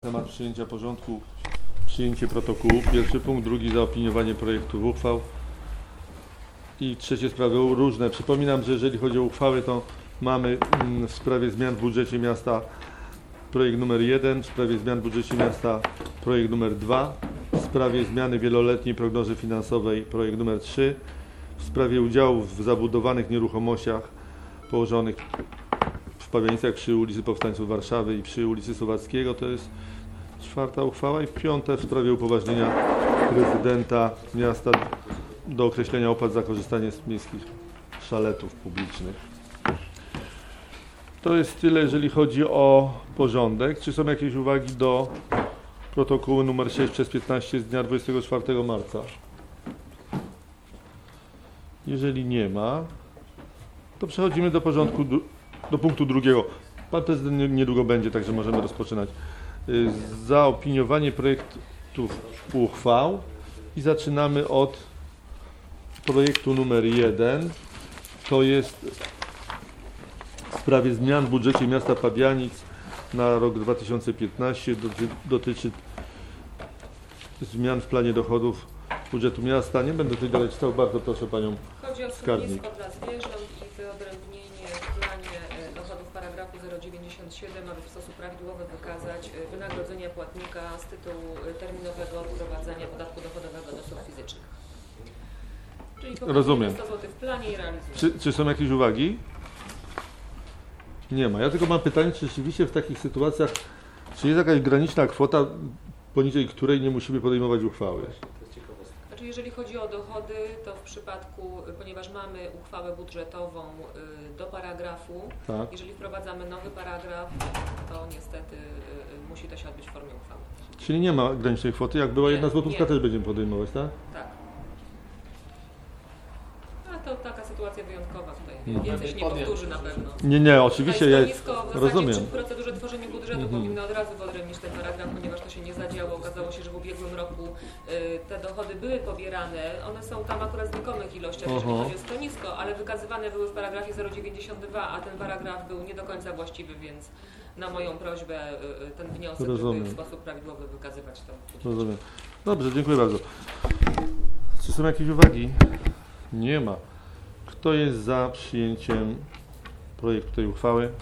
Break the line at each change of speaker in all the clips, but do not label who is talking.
Temat przyjęcia porządku, przyjęcie protokołu. Pierwszy punkt, drugi zaopiniowanie projektów uchwał i trzecie sprawy różne. Przypominam, że jeżeli chodzi o uchwały, to mamy w sprawie zmian w budżecie miasta projekt numer 1, w sprawie zmian w budżecie miasta projekt numer 2, w sprawie zmiany wieloletniej prognozy finansowej projekt numer 3, w sprawie udziałów w zabudowanych nieruchomościach położonych w Pabianicach przy ulicy Powstańców Warszawy i przy ulicy Słowackiego, to jest czwarta uchwała, i piąte w sprawie upoważnienia prezydenta miasta do określenia opłat za korzystanie z miejskich szaletów publicznych. To jest tyle, jeżeli chodzi o porządek. Czy są jakieś uwagi do protokołu nr 6 przez 15 z dnia 24 marca? Jeżeli nie ma, to przechodzimy do porządku, do punktu drugiego. Pan prezydent niedługo będzie, także możemy rozpoczynać. Zaopiniowanie projektów uchwał i zaczynamy od projektu numer 1. To jest w sprawie zmian w budżecie miasta Pabianic na rok 2015. Dotyczy zmian w planie dochodów budżetu miasta. Nie będę tutaj dalej czytał, bardzo proszę panią skarbnik.
Chodzi o schronisko dla zwierząt i wyodrębnienie w planie dochodów paragrafu 097, aby w sposób prawidłowy wykazać wynagrodzenia płatnika z tytułu terminowego odprowadzania podatku dochodowego od osób fizycznych. Czyli
rozumiem.
100 zł w planie i realizujemy.
Czy są jakieś uwagi? Nie ma. Ja tylko mam pytanie, czy rzeczywiście w takich sytuacjach, czy jest jakaś graniczna kwota, poniżej której nie musimy podejmować uchwały?
Znaczy, jeżeli chodzi o dochody, to w przypadku, ponieważ mamy uchwałę budżetową do paragrafu,
Tak.
jeżeli wprowadzamy nowy paragraf, to niestety musi to się odbyć w formie uchwały.
Czyli nie ma granicznej kwoty. Jak była
Nie,
jedna złotówka,
nie.
też będziemy podejmować, tak?
Tak. A to taka sytuacja wyjątkowa tutaj. Więcej się nie powtórzy na pewno.
Nie, oczywiście ja
Schronisko w zasadzie
rozumiem.
w procedurze tworzenia budżetu powinno od razu wyodrębnić ten paragraf, ponieważ to się nie zadziało. Okazało się, że w ubiegłym roku te dochody były pobierane. One są tam akurat w znikomych ilościach, jeżeli chodzi o schronisko, ale wykazywane były w paragrafie 092, a ten paragraf był nie do końca właściwy, więc na moją prośbę ten wniosek,
Rozumiem.
żeby w sposób prawidłowy wykazywać to.
Rozumiem. Dobrze, dziękuję bardzo. Czy są jakieś uwagi? Nie ma. Kto jest za przyjęciem projektu tej uchwały?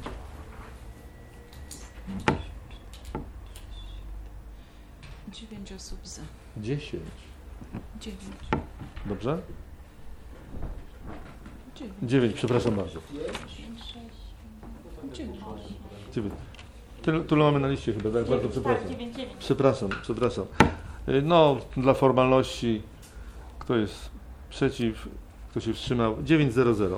Dziewięć osób za.
10.
9.
Dobrze?
9.
9, przepraszam bardzo.
9.
9. Tyle mamy na liście chyba, tak? Bardzo przepraszam. Przepraszam. No, dla formalności, kto jest przeciw, kto się wstrzymał? 900.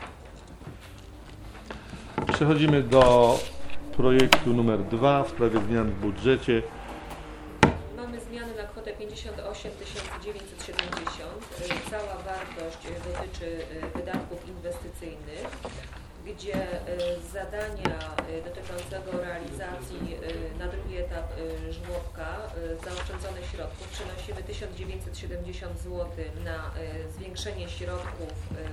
Przechodzimy do projektu numer 2 w sprawie zmian w budżecie.
Mamy zmiany na kwotę 58 970. Cała wartość dotyczy wydatków inwestycyjnych, gdzie zadania dotyczącego realizacji na drugi etap żłobka zaoszczędzonych środków przenosimy 1970 zł na zwiększenie środków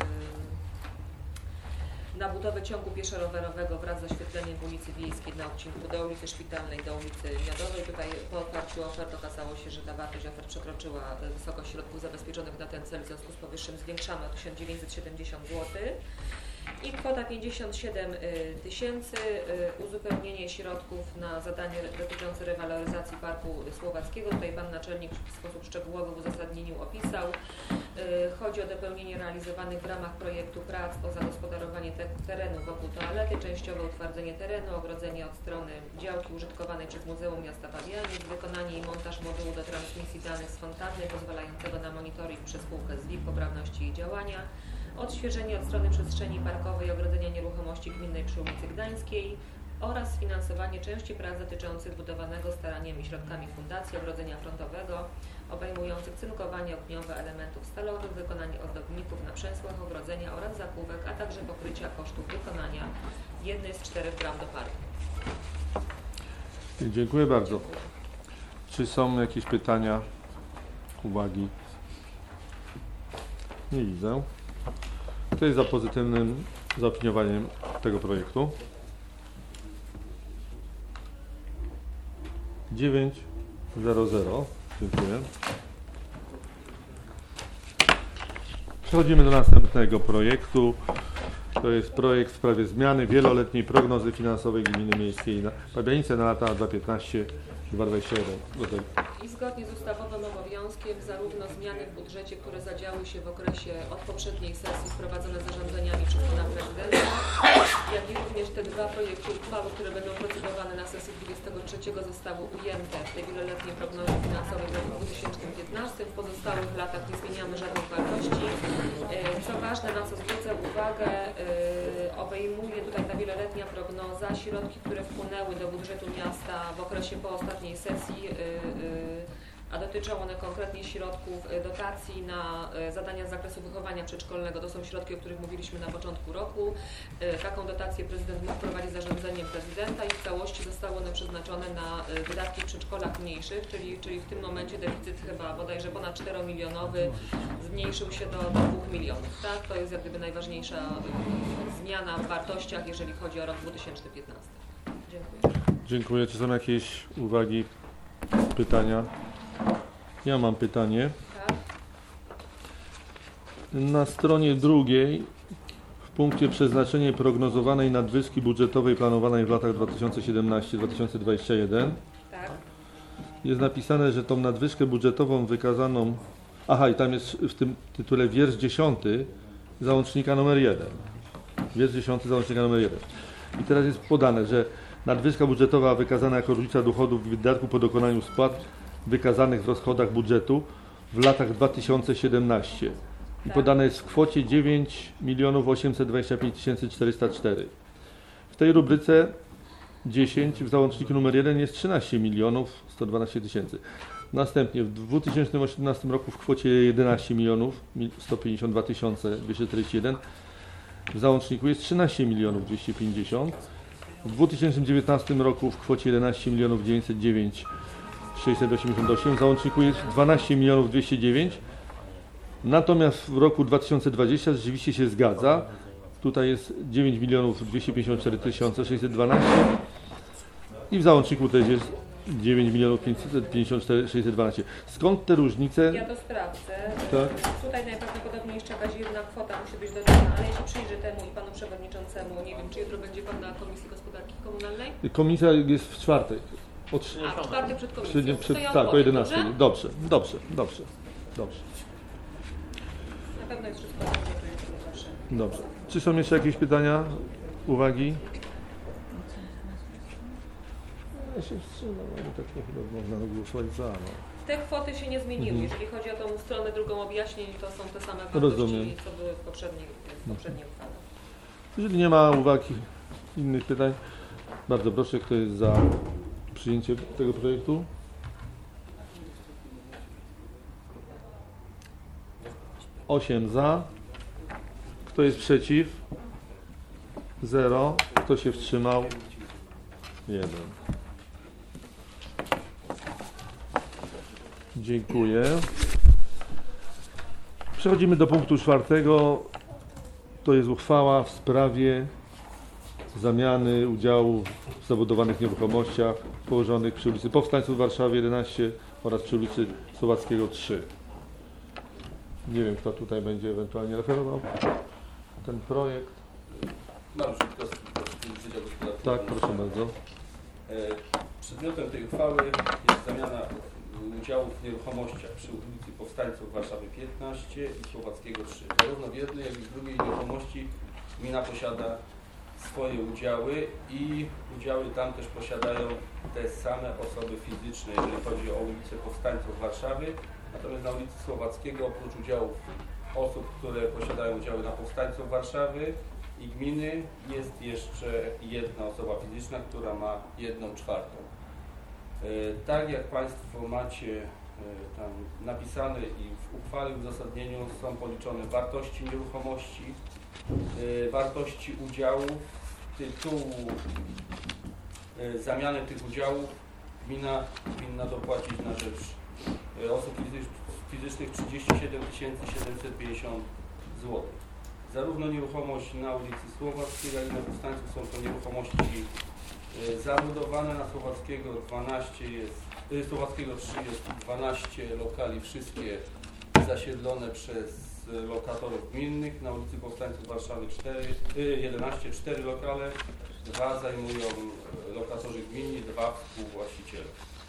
na budowę ciągu pieszo-rowerowego wraz z oświetleniem w ulicy Wiejskiej na odcinku do ulicy Szpitalnej do ulicy Miodowej. Tutaj po otwarciu ofert okazało się, że ta wartość ofert przekroczyła wysokość środków zabezpieczonych na ten cel, w związku z powyższym zwiększamy o 1970 zł. I kwota 57 tysięcy, uzupełnienie środków na zadanie dotyczące rewaloryzacji Parku Słowackiego. Tutaj Pan Naczelnik w sposób szczegółowy w uzasadnieniu opisał. Chodzi o dopełnienie realizowanych w ramach projektu prac o zagospodarowanie terenu wokół toalety, częściowe utwardzenie terenu, ogrodzenie od strony działki użytkowanej przez Muzeum Miasta Pabianic, wykonanie i montaż modułu do transmisji danych z fontanny pozwalającego na monitoring przez spółkę ZWIP poprawności jej działania, odświeżenie od strony przestrzeni parkowej ogrodzenia nieruchomości gminnej przy ulicy Gdańskiej oraz sfinansowanie części prac dotyczących budowanego staraniem i środkami fundacji ogrodzenia frontowego obejmujących cynkowanie ogniowe elementów stalowych, wykonanie ozdobników na przęsłach ogrodzenia oraz zakówek, a także pokrycia kosztów wykonania jednej z 4 bram do parku.
Dziękuję bardzo. Czy są jakieś pytania, uwagi? Nie widzę. Kto jest za pozytywnym zaopiniowaniem tego projektu? 900. Dziękuję. Przechodzimy do następnego projektu. To jest projekt w sprawie zmiany wieloletniej prognozy finansowej Gminy Miejskiej Pabianice na lata 2015-2021.
I zgodnie z ustawowym obowiązkiem zarówno zmiany w budżecie, które zadziały się w okresie od poprzedniej sesji wprowadzone zarządzeniami przez pana prezydenta, jak i również te dwa projekty uchwały, które będą procedowane na sesji 23 zostały ujęte w tej wieloletniej prognozie finansowej w roku 2015. W pozostałych latach nie zmieniamy żadnych wartości. Co ważne, na co zwrócę uwagę, obejmuje tutaj ta wieloletnia prognoza środki, które wpłynęły do budżetu miasta w okresie po ostatniej sesji, a dotyczą one konkretnie środków dotacji na zadania z zakresu wychowania przedszkolnego. To są środki, o których mówiliśmy na początku roku. Taką dotację prezydent mógł wprowadzić zarządzeniem prezydenta i w całości zostały one przeznaczone na wydatki w przedszkolach mniejszych, czyli w tym momencie deficyt chyba bodajże ponad 4-milionowy zmniejszył się do 2 milionów. Tak? To jest jak gdyby najważniejsza zmiana w wartościach, jeżeli chodzi o rok 2015. Dziękuję.
Dziękuję. Czy są jakieś uwagi, pytania? Ja mam pytanie.
Tak?
Na stronie drugiej w punkcie przeznaczenie prognozowanej nadwyżki budżetowej planowanej w latach 2017-2021
Tak?
jest napisane, że tą nadwyżkę budżetową wykazaną... Aha, i tam jest w tym tytule wiersz 10 załącznika numer 1. Wiersz 10 załącznika numer 1. I teraz jest podane, że nadwyżka budżetowa wykazana jako różnica dochodów i wydatków po dokonaniu spłat wykazanych w rozchodach budżetu w latach 2017. I podane jest w kwocie 9 825 404. W tej rubryce 10 w załączniku numer 1 jest 13 112 000. Następnie w 2018 roku w kwocie 11 152 241 w załączniku jest 13 250 000. W 2019 roku w kwocie 11 909 688 w załączniku jest 12 209 000. Natomiast w roku 2020 rzeczywiście się zgadza. Tutaj jest 9 254 612 i w załączniku też jest 9 554 612. Skąd te różnice?
Ja to sprawdzę.
Tak.
Tutaj najprawdopodobniej jeszcze jakaś jedna kwota musi być dodana, ale ja się przyjrzę temu i panu przewodniczącemu. Nie wiem, czy jutro będzie pan na Komisji Gospodarki Komunalnej?
Komisja jest w czwartek.
A, w czwartek przed komisją. To ja
tak, o
odpowiem,
11.
dobrze?
Dobrze.
Na pewno jest wszystko dobrze, to jutro proszę.
Dobrze. Czy są jeszcze jakieś pytania, uwagi? Ja się wstrzymam, ale tak chyba można głosować za. No.
Te kwoty się nie zmieniły. Jeżeli chodzi o tą stronę drugą objaśnień, to są te same wartości,
Rozumiem.
co były w poprzedniej uchwale.
Jeżeli nie ma uwag, innych pytań, bardzo proszę, kto jest za przyjęciem tego projektu? Osiem za. Kto jest przeciw? 0. Kto się wstrzymał? 1. Dziękuję. Przechodzimy do punktu 4. To jest uchwała w sprawie zamiany udziałów w zabudowanych nieruchomościach położonych przy ulicy Powstańców w Warszawie 11 oraz przy ulicy Słowackiego 3. Nie wiem, kto tutaj będzie ewentualnie referował ten projekt.
Mariusz Witkowski, Wydział Gospodarki.
Tak, proszę bardzo.
Przedmiotem tej uchwały jest zamiana udziałów w nieruchomościach przy ulicy Powstańców Warszawy 15 i Słowackiego 3. Zarówno w jednej, jak i w drugiej nieruchomości gmina posiada swoje udziały i udziały tam też posiadają te same osoby fizyczne, jeżeli chodzi o ulicę Powstańców Warszawy. Natomiast na ulicy Słowackiego oprócz udziałów osób, które posiadają udziały na Powstańców Warszawy i gminy jest jeszcze jedna osoba fizyczna, która ma 1/4. Tak jak Państwo macie tam napisane i w uchwale w uzasadnieniu są policzone wartości nieruchomości, wartości udziałów, tytułu zamiany tych udziałów gmina winna dopłacić na rzecz osób fizycznych 37 750 zł. Zarówno nieruchomość na ulicy Słowackiej, jak i na Powstańców są to nieruchomości Zabudowane na Słowackiego 12 jest, Słowackiego 3 jest 12 lokali, wszystkie zasiedlone przez lokatorów gminnych. Na ulicy Powstańców Warszawy 11, 4 lokale, 2 zajmują lokatorzy gminni, 2 współwłaściciele.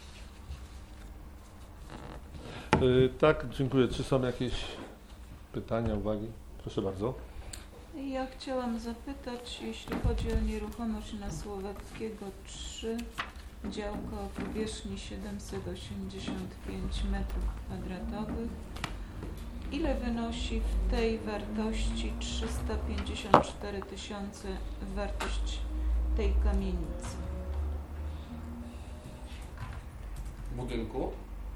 Tak, dziękuję. Czy są jakieś pytania, uwagi? Proszę bardzo.
Ja chciałam zapytać, jeśli chodzi o nieruchomość na Słowackiego 3, działka o powierzchni 785 m2, ile wynosi w tej wartości 354 000 wartość tej kamienicy?
Budynku.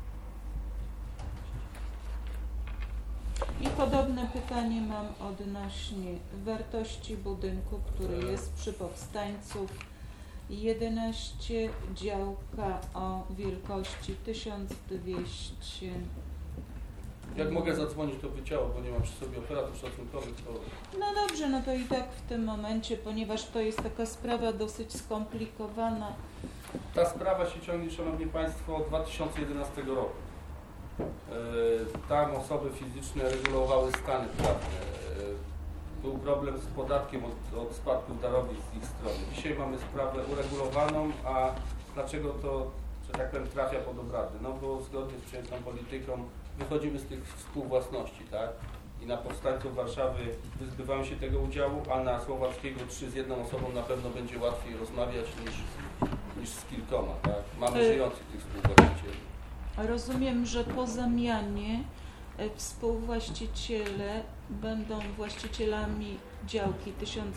I podobne pytanie mam odnośnie wartości budynku, który jest przy Powstańców 11, działka o wielkości 1200.
Jak mogę zadzwonić do wydziału, bo nie mam przy sobie operatów szacunkowych, to...
No dobrze, no to i tak w tym momencie, ponieważ to jest taka sprawa dosyć skomplikowana.
Ta sprawa się ciągnie, Szanowni Państwo, od 2011 roku. Tam osoby fizyczne regulowały stany prawne. Był problem z podatkiem od spadków darowizn z ich strony. Dzisiaj mamy sprawę uregulowaną, a dlaczego to, że tak powiem, trafia pod obrady? No bo zgodnie z przyjętą polityką wychodzimy z tych współwłasności, tak? I na Powstańców Warszawy wyzbywają się tego udziału, a na Słowackiego 3 z jedną osobą na pewno będzie łatwiej rozmawiać niż z kilkoma, tak? Mamy żyjących tych współwłaścicieli.
Rozumiem, że po zamianie współwłaściciele będą właścicielami działki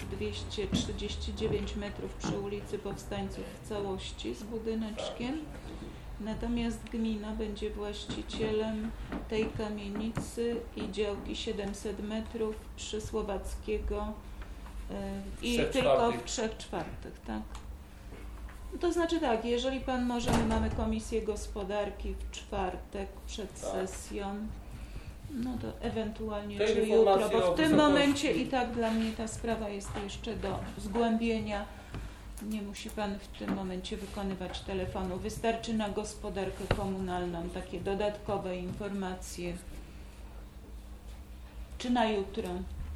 1239 metrów przy ulicy Powstańców w całości z budyneczkiem. Natomiast gmina będzie właścicielem tej kamienicy i działki 700 metrów przy Słowackiego i tylko w 3/4, tak? To znaczy tak, jeżeli Pan może, my mamy Komisję Gospodarki w czwartek przed sesją, no to ewentualnie
Te
czy jutro,
informacje
bo
o
w tym
wysokości-
momencie i tak dla mnie ta sprawa jest jeszcze do zgłębienia. Nie musi Pan w tym momencie wykonywać telefonu. Wystarczy na gospodarkę komunalną takie dodatkowe informacje. Czy na jutro?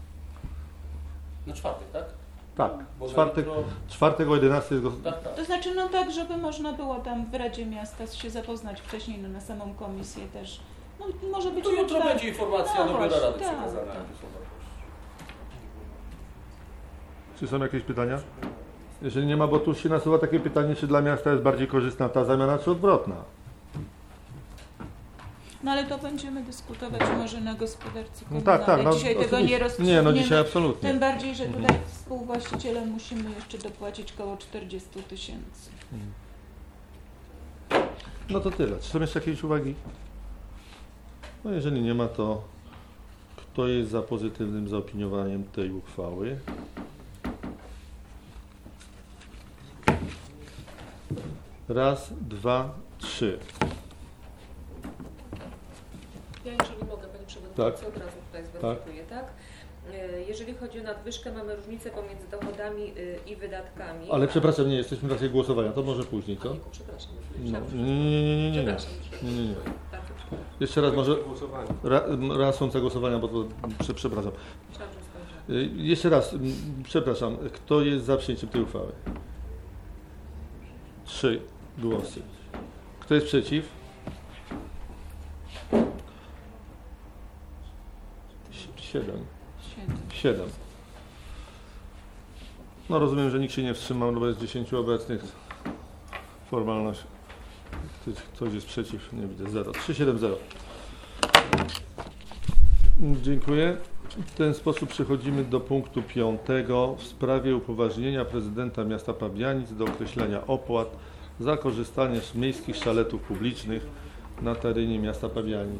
Na czwartek, tak?
Tak,
Bo
czwartek o 11 jest
Tak.
To znaczy, no tak, żeby można było tam w Radzie Miasta się zapoznać wcześniej, no na samą komisję też. No może być
To
na
jutro
czwartek.
będzie informacja
No
do Biura
właśnie,
Rady
tak,
przekazana.
tak.
jakie są wartości.
Czy są jakieś pytania? Jeżeli nie ma, bo tu się nasuwa takie pytanie, czy dla miasta jest bardziej korzystna ta zamiana, czy odwrotna?
No ale to będziemy dyskutować może na gospodarce
No
komunalnej.
tak, no,
Dzisiaj tego
oczywiście.
nie rozstrzygniemy.
Nie, no dzisiaj absolutnie.
Tym bardziej, że tutaj współwłaścicielom musimy jeszcze dopłacić około 40 000.
No to tyle. Czy są jeszcze jakieś uwagi? No jeżeli nie ma, to kto jest za pozytywnym zaopiniowaniem tej uchwały? Raz, dwa, trzy.
Ja jeżeli mogę, Panie Przewodniczący,
Tak.
od razu tutaj zweryfikuję, tak? Jeżeli chodzi o nadwyżkę, mamy różnicę pomiędzy dochodami i wydatkami.
Ale przepraszam, nie jesteśmy w trakcie głosowania, to może później, co?
Ojejku, przepraszam.
No.
Myślałam, że-
Nie.
Przepraszam.
Nie.
Bardzo przepraszam.
Jeszcze raz może reasumpcja głosowania, bo to przepraszam.
Myślałam, że skończyłam.
Jeszcze raz, przepraszam, kto jest za przyjęciem tej uchwały? 3 głosy. Kto jest przeciw? 7. 7. No rozumiem, że nikt się nie wstrzymał, no bo jest 10 obecnych. Formalność. Ktoś jest przeciw? Nie widzę. 0. 3-7-0. Dziękuję. W ten sposób przechodzimy do punktu 5 w sprawie upoważnienia prezydenta miasta Pabianic do określenia opłat za korzystanie z miejskich szaletów publicznych na terenie miasta Pabianic.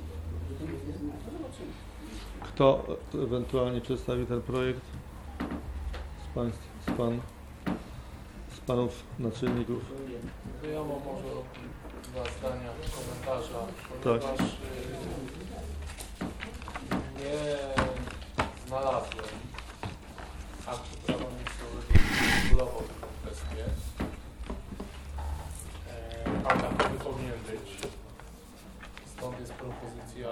Kto ewentualnie przedstawi ten projekt z panów naczelników?
To ja mam może 2 zdania komentarza,
Tak.
ponieważ nie znalazłem aktu prawomocnego, który regulował tę kwestię. być. Stąd jest propozycja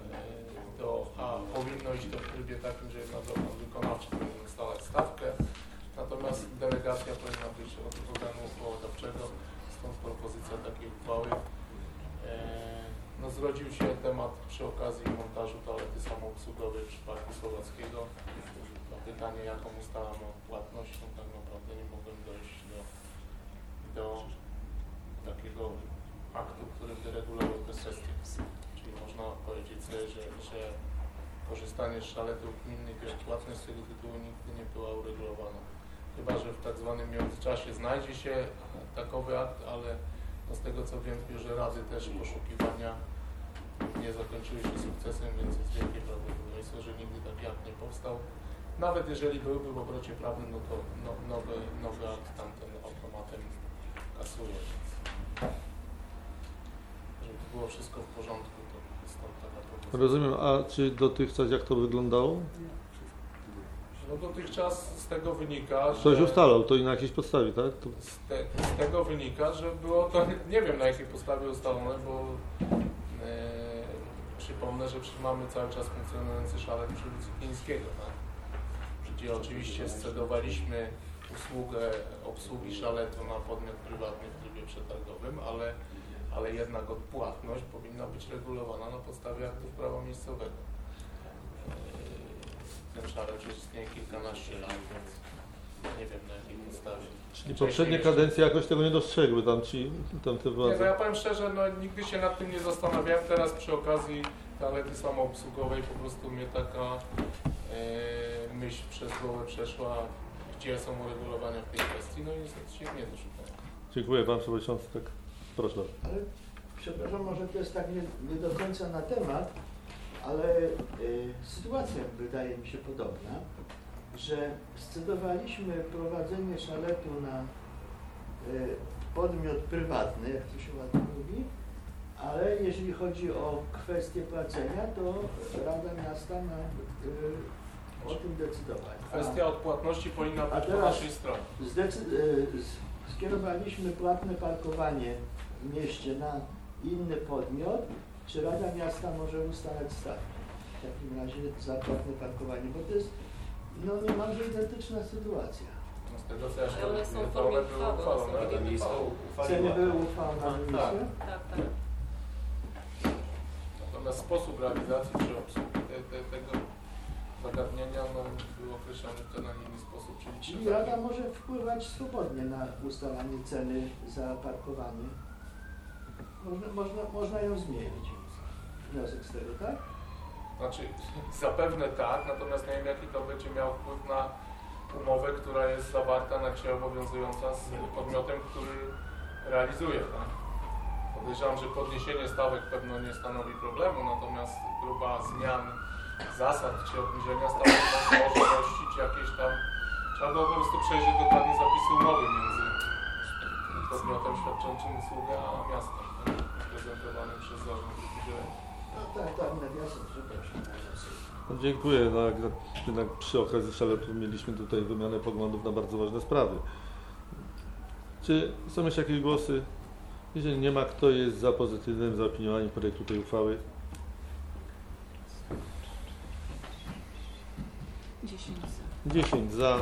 powinno iść to w trybie takim, że jednak organ wykonawczy powinien ustalać stawkę, natomiast delegacja powinna być od organu uchwałodawczego, stąd propozycja takiej uchwały. No, zrodził się temat przy okazji montażu toalety samoobsługowej przy Parku Słowackiego. Na pytanie, jaką ustalamy płatność, no tak naprawdę nie mogłem dojść do takiego aktu, który by regulował te kwestie. Czyli można powiedzieć sobie, że korzystanie z szaletów gminnych jak płatność z tego tytułu nigdy nie była uregulowana. Chyba że w tak zwanym międzyczasie znajdzie się takowy akt, ale no z tego co wiem, w biurze rady też poszukiwania nie zakończyły się sukcesem, więc jest wielkie prawdopodobieństwo, że nigdy taki akt nie powstał. Nawet jeżeli byłby w obrocie prawnym, no to nowy akt tamten automatem kasuje. Żeby to było wszystko w porządku, to stąd taka propozycja.
Rozumiem, a czy dotychczas jak to wyglądało?
No dotychczas z tego wynika,
Ktoś
że...
ustalał to i na jakiejś podstawie, tak? To...
Z tego wynika, że było to, nie wiem na jakiej podstawie ustalone, bo przypomnę, że mamy cały czas funkcjonujący szalet przy ulicy Chińskiego, tak? Gdzie oczywiście scedowaliśmy usługę obsługi szaletu na podmiot prywatny w trybie przetargowym, ale jednak odpłatność powinna być regulowana na podstawie aktów prawa miejscowego. Ten szalet już istnieje kilkanaście lat, więc nie wiem na jakiej podstawie.
Czyli poprzednie kadencje jakoś tego nie dostrzegły tamte władze?
Nie, no ja powiem szczerze, no nigdy się nad tym nie zastanawiałem. Teraz przy okazji toalety samoobsługowej po prostu mnie taka myśl przez głowę przeszła, gdzie są uregulowania w tej kwestii, no i niestety się nie doszukałem.
Dziękuję, pan przewodniczący, tak proszę.
Ale przepraszam, może to jest tak nie do końca na temat, ale sytuacja wydaje mi się podobna, że scedowaliśmy prowadzenie szaletu na podmiot prywatny, jak to się ładnie mówi, ale jeżeli chodzi o kwestię płacenia, to Rada Miasta ma o tym decydować.
Kwestia odpłatności powinna być po
teraz
naszej stronie.
Skierowaliśmy płatne parkowanie w mieście na inny podmiot. Czy Rada Miasta może ustalać stawkę w takim razie za płatne parkowanie? Bo to jest no niemalże identyczna sytuacja.
No z tego co ja się
one są w
to
formie
one były
uchwały,
uchwalone.
one są
Rada Miejska
Ceny
uchwaliła.
były uchwalone na komisję?
Tak.
Natomiast sposób realizacji czy obsługi tego zagadnienia no, był określony w ten, a nie inny sposób.
Czyli Rada może wpływać swobodnie na ustalanie ceny za parkowanie. Można ją zmienić. Wniosek z tego, tak?
Znaczy, zapewne tak, natomiast nie wiem jaki to będzie miał wpływ na umowę, która jest zawarta na dzisiaj obowiązująca z podmiotem, który realizuje. Tak? Podejrzewam, że podniesienie stawek pewno nie stanowi problemu, natomiast próba zmian zasad czy obniżenia stawek może gościć jakieś tam... Trzeba było po prostu przejrzeć dokładnie zapisy umowy między podmiotem świadczącym usługę a miastem, tak? Prezentowanym przez zarząd udzielenia.
No tak, nawiasem, przepraszam.
No, dziękuję. No, jednak przy okazji szaletu mieliśmy tutaj wymianę poglądów na bardzo ważne sprawy. Czy są jeszcze jakieś głosy? Jeżeli nie ma, kto jest za pozytywnym zaopiniowaniem projektu tej uchwały?
10 za.
10 za.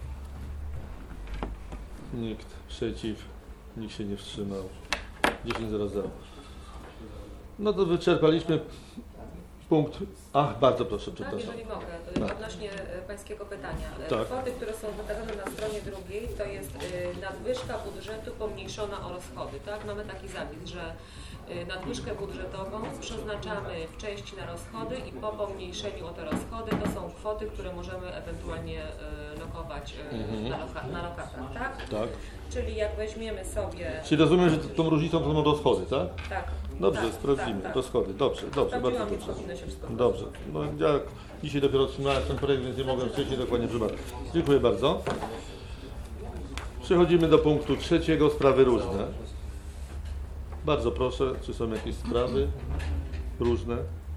Nikt przeciw. Nikt się nie wstrzymał. 10 za. No to wyczerpaliśmy punkt. Ach, bardzo proszę,
Tak,
przepraszam.
jeżeli mogę,
Tak.
odnośnie pańskiego pytania.
Tak.
Kwoty, które są wykazane na stronie drugiej, to jest nadwyżka budżetu pomniejszona o rozchody. Tak? Mamy taki zapis, że nadwyżkę budżetową przeznaczamy w części na rozchody i po pomniejszeniu o te rozchody to są kwoty, które możemy ewentualnie lokować na lokatach. Tak?
Tak.
Czyli jak weźmiemy sobie...
Czyli rozumiem, że tą różnicą to są rozchody, tak?
Tak.
Dobrze,
tak,
sprawdzimy.
tak.
Rozchody. Dobrze, bardzo
Sprawdziłam, więc
dobrze.
powinno się wszystko
Dobrze. No ja dzisiaj dopiero otrzymałem ten projekt, więc nie mogłem wcześniej dokładnie przyjrzeć. Dziękuję bardzo. Przechodzimy do punktu 3. Sprawy różne. Bardzo proszę, czy są jakieś sprawy różne?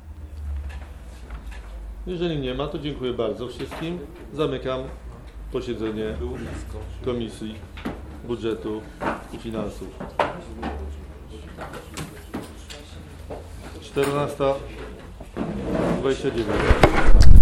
Jeżeli nie ma, to dziękuję bardzo wszystkim. Zamykam posiedzenie Komisji Budżetu i Finansów. 14:29.